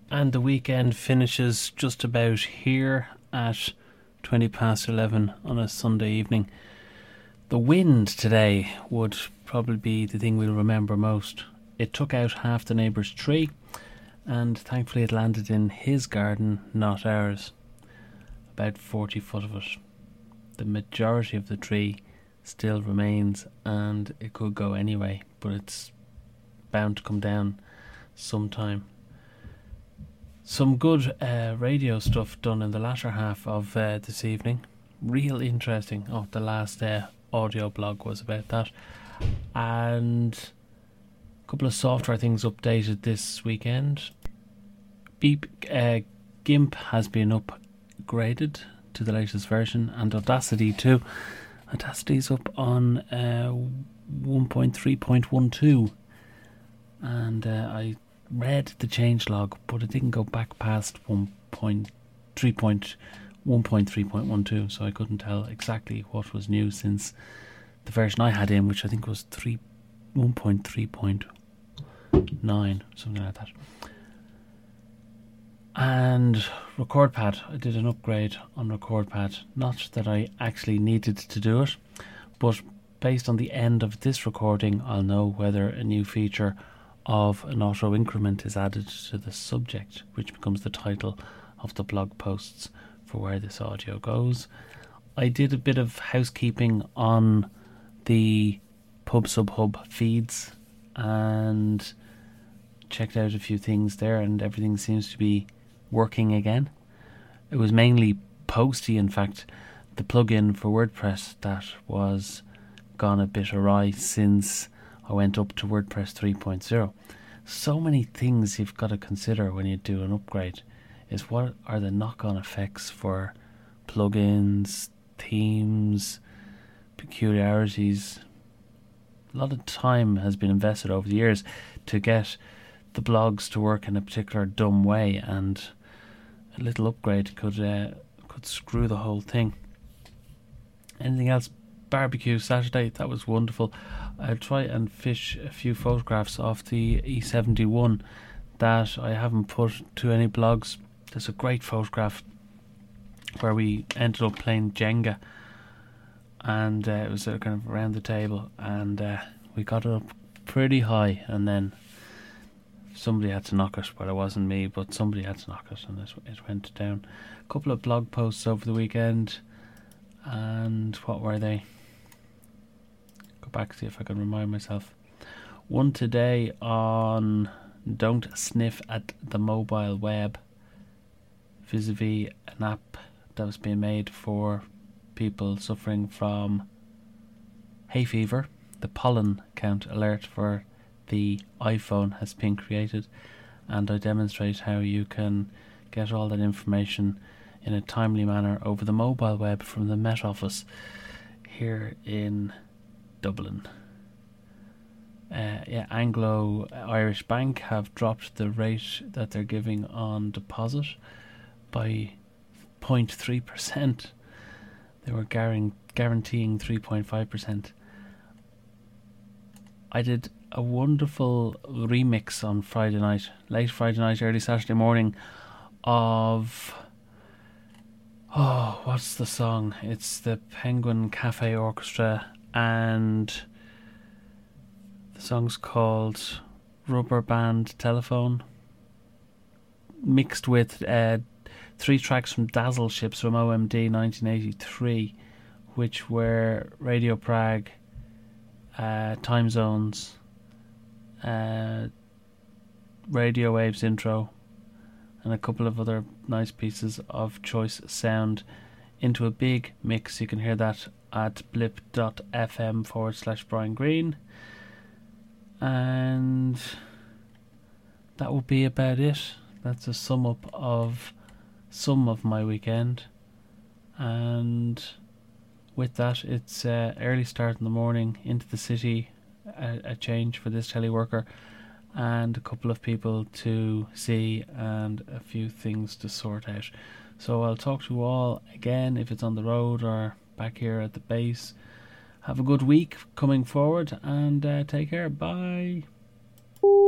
And the weekend finishes just about here at 20 past 11 on a Sunday evening. The wind today would probably be the thing we'll remember most. It took out half the neighbour's tree, and thankfully it landed in his garden, not ours. About 40 foot of it. The majority of the tree still remains, and it could go anyway, but it's bound to come down sometime. Some good radio stuff done in the latter half of this evening. Real interesting. Oh, the last audio blog was about that. And a couple of software things updated this weekend. GIMP has been upgraded to the latest version, and Audacity too. Audacity's up on 1.3.12. And I read the changelog, but it didn't go back past 1.3.12, so I couldn't tell exactly what was new since the version I had in, which I think was 1.3.9, something like that. And RecordPad, I did an upgrade on RecordPad. Not that I actually needed to do it, but based on the end of this recording, I'll know whether a new feature of an auto increment is added to the subject, which becomes the title of the blog posts for where this audio goes. I did a bit of housekeeping on the PubSubHub feeds and checked out a few things there, and everything seems to be working again. It was mainly Posty, in fact, the plugin for WordPress, that was gone a bit awry since I went up to WordPress 3.0. So many things you've got to consider when you do an upgrade. Is what are the knock-on effects for plugins, themes, peculiarities. A lot of time has been invested over the years to get the blogs to work in a particular dumb way, and a little upgrade could screw the whole thing. Anything else? Barbecue Saturday, that was wonderful. I'll try and fish a few photographs off the E71 that I haven't put to any blogs. There's a great photograph where we ended up playing Jenga, and it was kind of around the table, and we got it up pretty high, and then somebody had to knock it. Well, it wasn't me, but somebody had to knock it, and it went down. A couple of blog posts over the weekend, and what were they? Go back, see if I can remind myself. One today on don't sniff at the mobile web, vis-a-vis an app that was being made for people suffering from hay fever. The pollen count alert for the iPhone has been created, and I demonstrate how you can get all that information in a timely manner over the mobile web from the Met Office here in Dublin. Anglo-Irish Bank have dropped the rate that they're giving on deposit by 0.3%. They were guaranteeing 3.5%. I did a wonderful remix on Friday night, late Friday night, early Saturday morning, of what's the song? It's the Penguin Cafe Orchestra, and the song's called Rubber Band Telephone, mixed with 3 tracks from Dazzle Ships from OMD 1983, which were Radio Prague, Time Zones, Radio Waves intro, and a couple of other nice pieces of choice sound into a big mix. You can hear that at blip.fm/Brian Green. And that will be about it. That's a sum up of some of my weekend. And with that, it's early start in the morning into the city, a change for this teleworker, and a couple of people to see and a few things to sort out. So I'll talk to you all again if it's on the road or back here at the base. Have a good week coming forward, and take care. Bye.